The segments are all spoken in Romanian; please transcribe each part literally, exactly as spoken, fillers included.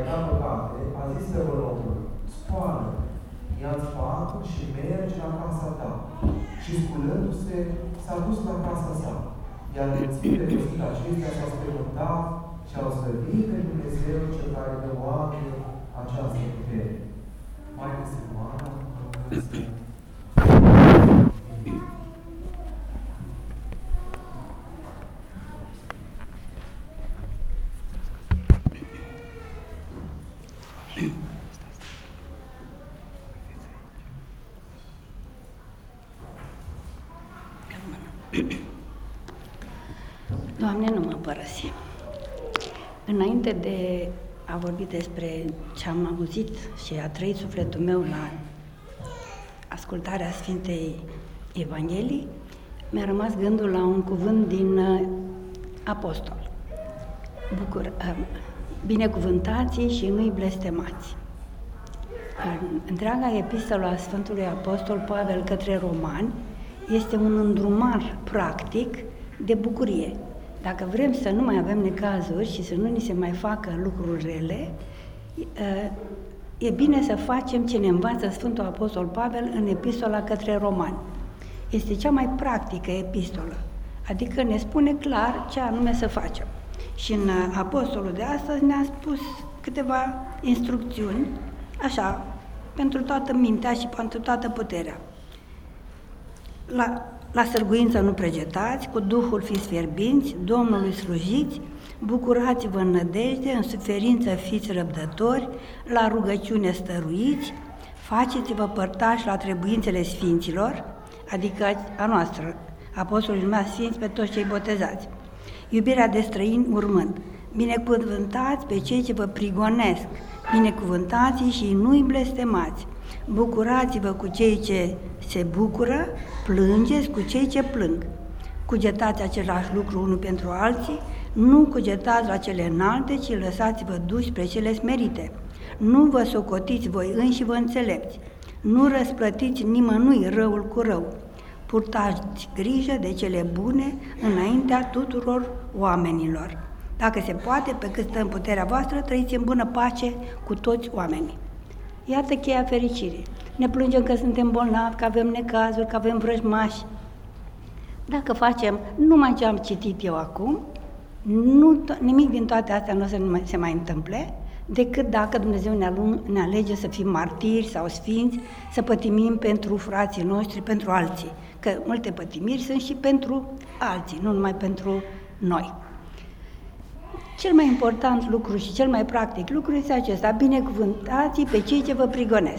ierta păcate, a zis prorocul, scoală, ia-ți patul și merge la casa ta. Și sculându-se, s-a dus la casa sa. Iar înțile văzut acestea s-au spământat și au slăvit pe Dumnezeu cel care dă oamenilor această putere. Maică Sfântoana, Dumnezeu. Doamne, nu mă părăsi. Înainte de a vorbi despre ce am auzit și a trăit sufletul meu la ascultarea Sfintei Evanghhelii, mi-a rămas gândul la un cuvânt din uh, Apostol. Bucur, uh, binecuvântați și nu-i blestemați. În întreaga epistolă a Sfântului Apostol Pavel către Romani este un îndrumar practic de bucurie. Dacă vrem să nu mai avem necazuri și să nu ni se mai facă lucruri rele, e bine să facem ce ne învață Sfântul Apostol Pavel în epistola către Romani. Este cea mai practică epistolă, adică ne spune clar ce anume să facem. Și în apostolul de astăzi ne-a spus câteva instrucțiuni, așa, pentru toată mintea și pentru toată puterea. La La sârguință nu pregetați, cu Duhul fiți fierbinți, Domnului slujiți, bucurați-vă în nădejde, în suferință fiți răbdători, la rugăciune stăruiți, faceți-vă părtași la trebuințele sfinților, adică a noastră, apostolii numai sfinți pe toți cei botezați. Iubirea de străini urmând, binecuvântați pe cei ce vă prigonesc, binecuvântați și nu-i blestemați, bucurați-vă cu cei ce se bucură, plângeți cu cei ce plâng. Cugetați același lucru unul pentru alții, nu cugetați la cele înalte, ci lăsați-vă duși spre cele smerite. Nu vă socotiți voi înși vă înțelepți, nu răsplătiți nimănui răul cu rău. Purtați grijă de cele bune înaintea tuturor oamenilor. Dacă se poate, pe cât stă în puterea voastră, trăiți în bună pace cu toți oamenii. Iată cheia fericirii. Ne plângem că suntem bolnavi, că avem necazuri, că avem vrăjmași. Dacă facem numai ce am citit eu acum, nu, nimic din toate astea nu o să nu se mai întâmple, decât dacă Dumnezeu ne, ne alege să fim martiri sau sfinți, să pătimim pentru frații noștri, pentru alții. Că multe pătimiri sunt și pentru alții, nu numai pentru noi. Cel mai important lucru și cel mai practic lucru este acesta: binecuvântați pe cei ce vă prigonesc.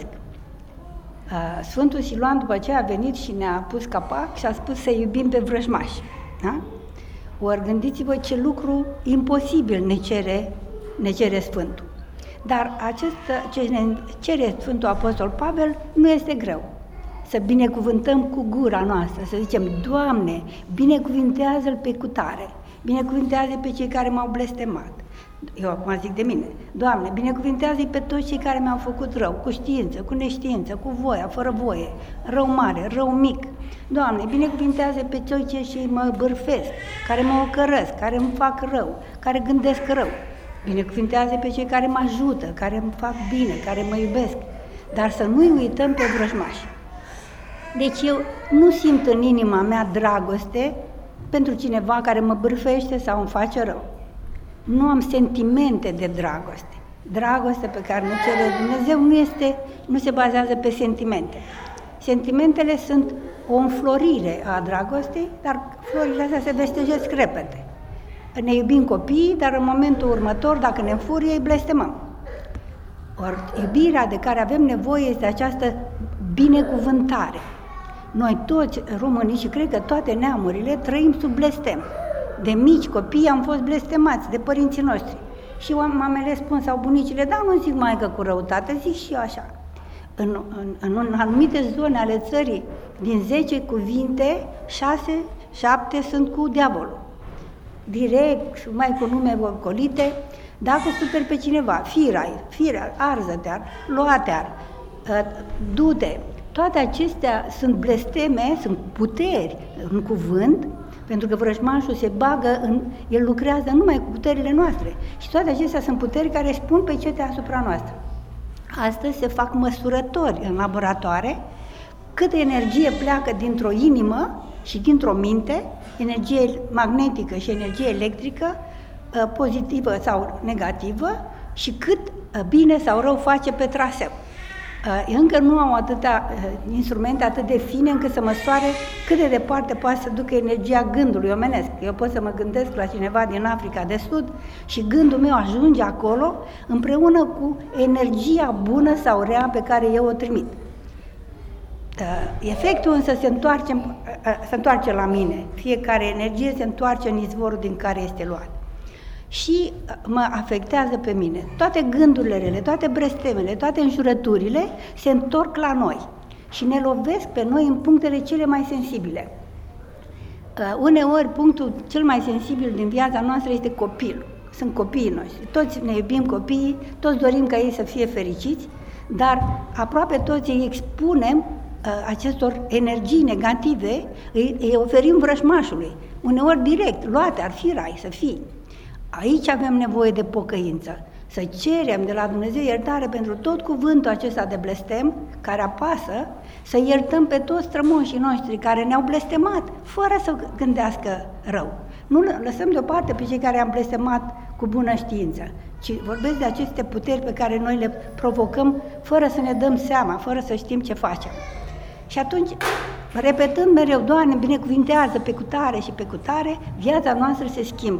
Sfântul Siluan după aceea a venit și ne-a pus capac și a spus să iubim pe vrăjmași. Da? Ori gândiți-vă ce lucru imposibil ne cere, ne cere Sfântul. Dar acest, ce ne cere Sfântul Apostol Pavel nu este greu. Să binecuvântăm cu gura noastră, să zicem: Doamne, binecuvintează-l pe cutare, binecuvintează pe cei care m-au blestemat. Eu acum zic de mine: Doamne, binecuvintează-i pe toți cei care mi-au făcut rău, cu știință, cu neștiință, cu voia, fără voie, rău mare, rău mic. Doamne, binecuvintează pe toți cei ce mă bârfesc, care mă ocărăsc, care îmi fac rău, care gândesc rău. Binecuvintează pe cei care mă ajută, care îmi fac bine, care mă iubesc, dar să nu-i uităm pe vrăjmași. Deci eu nu simt în inima mea dragoste pentru cineva care mă bârfește sau îmi face rău. Nu am sentimente de dragoste. Dragostea pe care ne cere Dumnezeu nu, este, nu se bazează pe sentimente. Sentimentele sunt o înflorire a dragostei, dar florile astea se veștejesc repede. Ne iubim copiii, dar în momentul următor, dacă ne înfurie, îi blestemăm. Ori iubirea de care avem nevoie este această binecuvântare. Noi toți românii, și cred că toate neamurile, trăim sub blestem. De mici copii am fost blestemați de părinții noștri. Și mamele spun, sau bunicile: da, nu zic maică cu răutate, zic și eu așa. În, în, în anumite zone ale țării, din zece cuvinte, șase, șapte sunt cu diavolul. Direct, mai cu nume ocolite. Dacă superi pe cineva, firai, firai, arză-te-ar, lua-te-ar, du-te. Toate acestea sunt blesteme, sunt puteri în cuvânt, Pentru că vrăjmașul se bagă, în, el lucrează numai cu puterile noastre. Și toate acestea sunt puteri care își pun pecete asupra noastră. Astăzi se fac măsurători în laboratoare câtă energie pleacă dintr-o inimă și dintr-o minte, energie magnetică și energie electrică, pozitivă sau negativă, și cât bine sau rău face pe traseu. Încă nu au atâta instrumente atât de fine încât să măsoare cât de departe poate să ducă energia gândului omenesc. Eu pot să mă gândesc la cineva din Africa de Sud și gândul meu ajunge acolo împreună cu energia bună sau rea pe care eu o trimit. Efectul însă se întoarce, se întoarce la mine. Fiecare energie se întoarce în izvorul din care este luat. Și mă afectează pe mine. Toate gândurile rele, toate blestemele, toate înjurăturile se întorc la noi și ne lovesc pe noi în punctele cele mai sensibile. Uh, uneori, punctul cel mai sensibil din viața noastră este copilul. Sunt copiii noștri. Toți ne iubim copiii, toți dorim ca ei să fie fericiți, dar aproape toți îi expunem uh, acestor energii negative, îi, îi oferim vrăjmașului. Uneori direct, luate, ar fi rai, să fii. Aici avem nevoie de pocăință, să cerem de la Dumnezeu iertare pentru tot cuvântul acesta de blestem care apasă, să iertăm pe toți strămoșii noștri care ne-au blestemat fără să gândească rău. Nu lăsăm deoparte pe cei care am blestemat cu bună știință, ci vorbesc de aceste puteri pe care noi le provocăm fără să ne dăm seama, fără să știm ce facem. Și atunci, repetând mereu, Doamne, binecuvintează pe cutare și pe cutare, viața noastră se schimbă.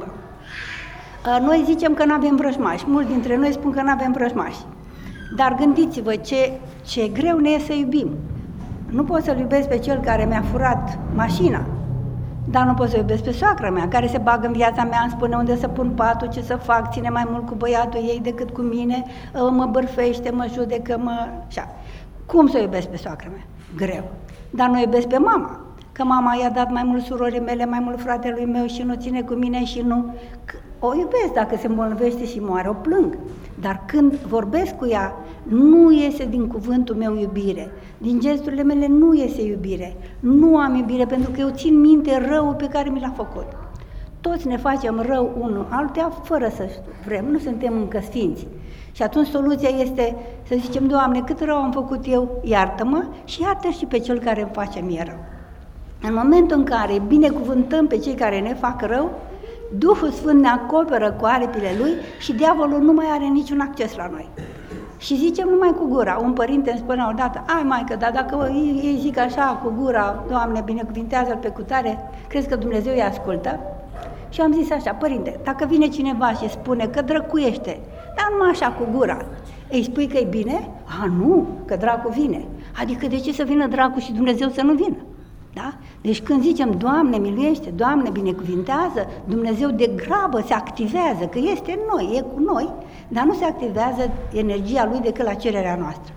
Noi zicem că nu avem vrăjmași, mulți dintre noi spun că nu avem vrăjmași. Dar gândiți-vă ce, ce greu ne e să iubim. Nu pot să-l iubesc pe cel care mi-a furat mașina, dar nu pot să iubesc pe soacra mea, care se bagă în viața mea, îmi spune unde să pun patul, ce să fac, ține mai mult cu băiatul ei decât cu mine, mă bârfește, mă judecă, mă... Așa. Cum să iubesc pe soacra mea? Greu. Dar nu iubesc pe mama, că mama i-a dat mai mult surorii mele, mai mult fratelui meu și nu ține cu mine și nu... O iubesc, dacă se îmbolnăvește și moare, o plâng. Dar când vorbesc cu ea, nu iese din cuvântul meu iubire. Din gesturile mele nu iese iubire. Nu am iubire, pentru că eu țin minte răul pe care mi l-a făcut. Toți ne facem rău unul altuia fără să vrem, nu suntem încă sfinți. Și atunci soluția este să zicem, Doamne, cât rău am făcut eu, iartă-mă și iartă și pe cel care îmi face mie rău. În momentul în care binecuvântăm pe cei care ne fac rău, Duhul Sfânt ne acoperă cu aripile Lui și diavolul nu mai are niciun acces la noi. Și zicem numai cu gura. Un părinte îmi spunea odată, ai maică, dar dacă ei zic așa cu gura, Doamne, binecuvintează-l pe cutare, crezi că Dumnezeu îi ascultă? Și am zis așa, părinte, dacă vine cineva și spune că drăcuiește, dar numai așa cu gura, îi spui că e bine? A, nu, că dracu vine. Adică de ce să vină dracu și Dumnezeu să nu vină? Da? Deci când zicem, Doamne miluiește, Doamne binecuvintează, Dumnezeu de grabă se activează, că este în noi, e cu noi, dar nu se activează energia Lui decât la cererea noastră.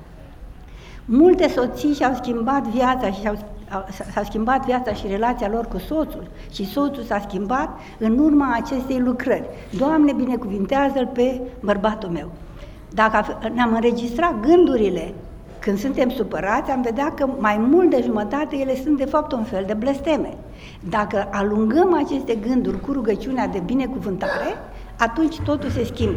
Multe soții și-au schimbat viața și s-a schimbat viața și relația lor cu soțul și soțul s-a schimbat în urma acestei lucrări. Doamne binecuvintează-l pe bărbatul meu. Dacă ne-am înregistrat gândurile când suntem supărați, am vedea că mai mult de jumătate ele sunt de fapt un fel de blesteme. Dacă alungăm aceste gânduri cu rugăciunea de binecuvântare, atunci totul se schimbă.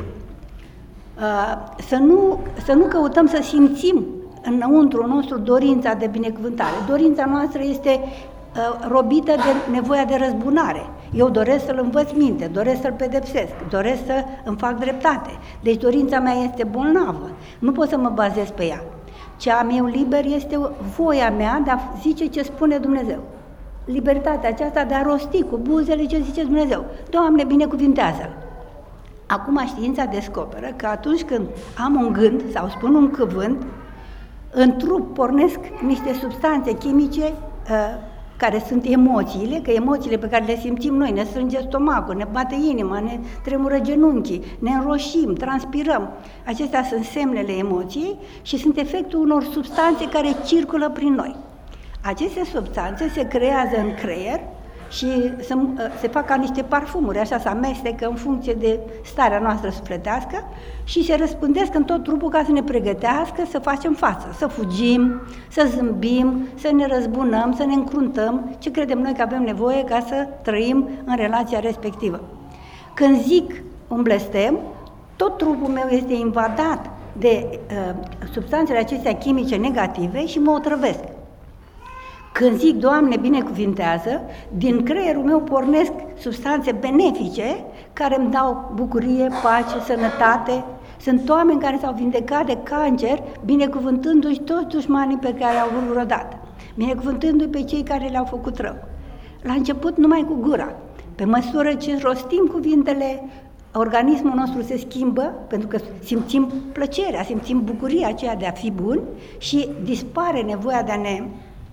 Să nu, să nu căutăm să simțim înăuntru nostru dorința de binecuvântare. Dorința noastră este robită de nevoia de răzbunare. Eu doresc să-l învăț minte, doresc să-l pedepsesc, doresc să îmi fac dreptate. Deci dorința mea este bolnavă. Nu pot să mă bazez pe ea. Ce am eu liber este voia mea de a zice ce spune Dumnezeu. Libertatea aceasta de a rosti cu buzele ce zice Dumnezeu. Doamne, binecuvintează-l. Acum știința descoperă că atunci când am un gând sau spun un cuvânt, în trup pornesc niște substanțe chimice uh, care sunt emoțiile, că emoțiile pe care le simțim noi, ne strânge stomacul, ne bate inima, ne tremură genunchii, ne înroșim, transpirăm. Acestea sunt semnele emoției și sunt efectul unor substanțe care circulă prin noi. Aceste substanțe se creează în creier și să, se fac ca niște parfumuri, așa se amestecă în funcție de starea noastră sufletească și se răspândesc în tot trupul ca să ne pregătească să facem față, să fugim, să zâmbim, să ne răzbunăm, să ne încruntăm ce credem noi că avem nevoie ca să trăim în relația respectivă. Când zic un blestem, tot trupul meu este invadat de uh, substanțele acestea chimice negative și mă otrăvesc. Când zic Doamne binecuvintează, din creierul meu pornesc substanțe benefice care îmi dau bucurie, pace, sănătate. Sunt oameni care s-au vindecat de cancer binecuvântându-și toți dușmanii pe care i-au vrut vreodată, binecuvântându-i pe cei care le-au făcut rău. La început numai cu gura. Pe măsură ce rostim cuvintele, organismul nostru se schimbă, pentru că simțim plăcerea, simțim bucuria aceea de a fi buni și dispare nevoia de a ne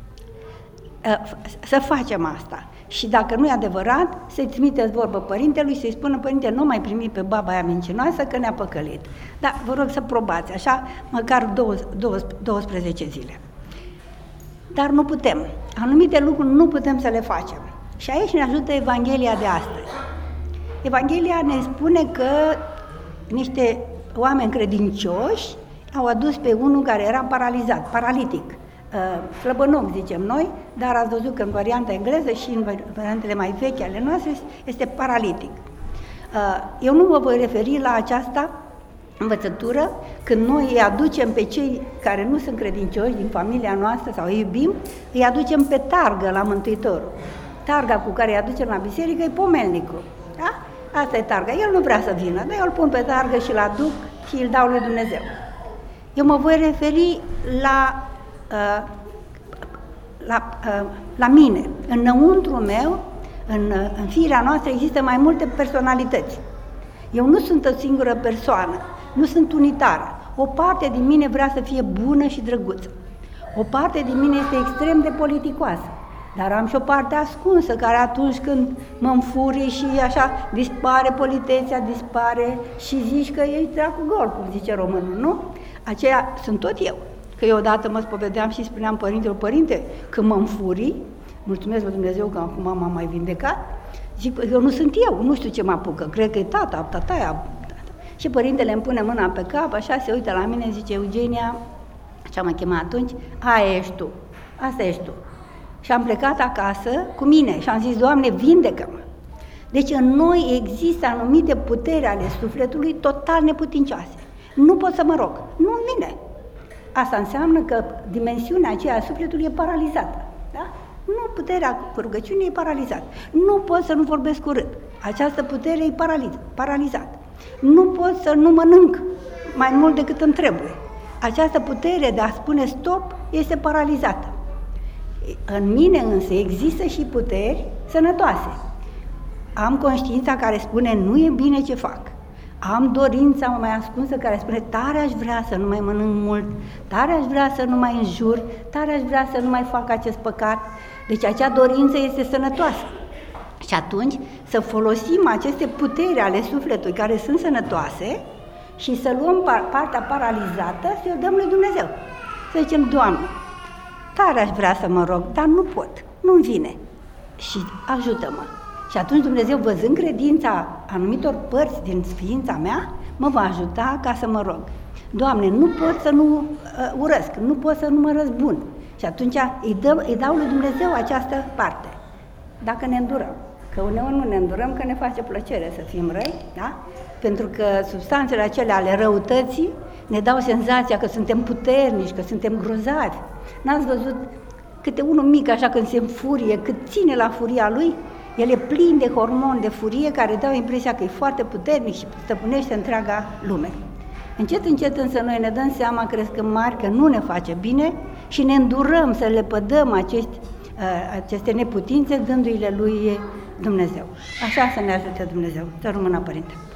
să facem asta. Și dacă nu e adevărat, să-i trimiteți vorbă părintelui, să-i spună: părinte, nu mai primi pe baba aia mincinoasă că ne-a păcălit. Dar vă rog să probați așa măcar douăsprezece zile. Dar nu putem. Anumite lucruri nu putem să le facem. Și aici ne ajută Evanghelia de astăzi. Evanghelia ne spune că niște oameni credincioși au adus pe unul care era paralizat, paralitic, slăbănoc, zicem noi, dar ați văzut că în varianta engleză și în variantele mai vechi ale noastre este paralitic. Eu nu mă voi referi la această învățătură când noi îi aducem pe cei care nu sunt credincioși din familia noastră sau îi iubim, îi aducem pe targă la Mântuitorul. Targa cu care îi aducem la biserică e pomelnicul. Da? Asta e targa. El nu vrea să vină, dar eu îl pun pe targă și îl aduc și îl dau lui Dumnezeu. Eu mă voi referi la Uh, la, uh, la mine. Înăuntru meu, în, în firea noastră, există mai multe personalități. Eu nu sunt o singură persoană, nu sunt unitară. O parte din mine vrea să fie bună și drăguță. O parte din mine este extrem de politicoasă. Dar am și o parte ascunsă, care atunci când mă înfurii și așa dispare politețea, dispare și zici că ești dracu gol, cum zice românul, nu? Aceea sunt tot eu. Că eu odată mă spovedeam și spuneam părintelor: părinte, când mă înfurii, mulțumesc lui Dumnezeu că acum m-am mai vindecat, zic, eu nu sunt eu, nu știu ce mă apucă, cred că e tata, tataia. Și părintele îmi pune mâna pe cap, așa se uită la mine, zice: Eugenia, așa mă chema atunci, aia ești tu, asta ești tu. Și am plecat acasă cu mine și am zis: Doamne, vindecă-mă. Deci în noi există anumite puteri ale sufletului total neputincioase. Nu pot să mă rog, nu în mine. Asta înseamnă că dimensiunea aceea a sufletului e paralizată. Da? Nu, puterea rugăciunii e paralizată. Nu pot să nu vorbesc urât. Această putere e paraliz, paralizată. Nu pot să nu mănânc mai mult decât îmi trebuie. Această putere de a spune stop este paralizată. În mine însă există și puteri sănătoase. Am conștiința care spune: nu e bine ce fac. Am dorința mai ascunsă care spune: tare aș vrea să nu mai mănânc mult, tare aș vrea să nu mai înjur, tare aș vrea să nu mai fac acest păcat. Deci acea dorință este sănătoasă. Și atunci să folosim aceste puteri ale sufletului care sunt sănătoase și să luăm partea paralizată, să o dăm lui Dumnezeu. Să zicem: Doamne, tare aș vrea să mă rog, dar nu pot, nu-mi vine și ajută-mă. Și atunci Dumnezeu, văzând credința anumitor părți din ființa mea, mă va ajuta ca să mă rog. Doamne, nu pot să nu uh, urăsc, nu pot să nu mă răzbun. Și atunci îi, dă, îi dau lui Dumnezeu această parte. Dacă ne îndurăm, că uneori nu ne îndurăm, că ne face plăcere să fim răi, da? Pentru că substanțele acelea ale răutății ne dau senzația că suntem puternici, că suntem grozavi. N-ați văzut câte unul mic așa când se înfurie, cât ține la furia lui? El e plin de hormoni de furie care dau impresia că e foarte puternic și stăpânește întreaga lume. Încet, încet însă noi ne dăm seama, crescând mari, că nu ne face bine și ne îndurăm să le pădăm acești, aceste neputințe dându-i-le lui Dumnezeu. Așa să ne ajute Dumnezeu. Să rămână, Părinte.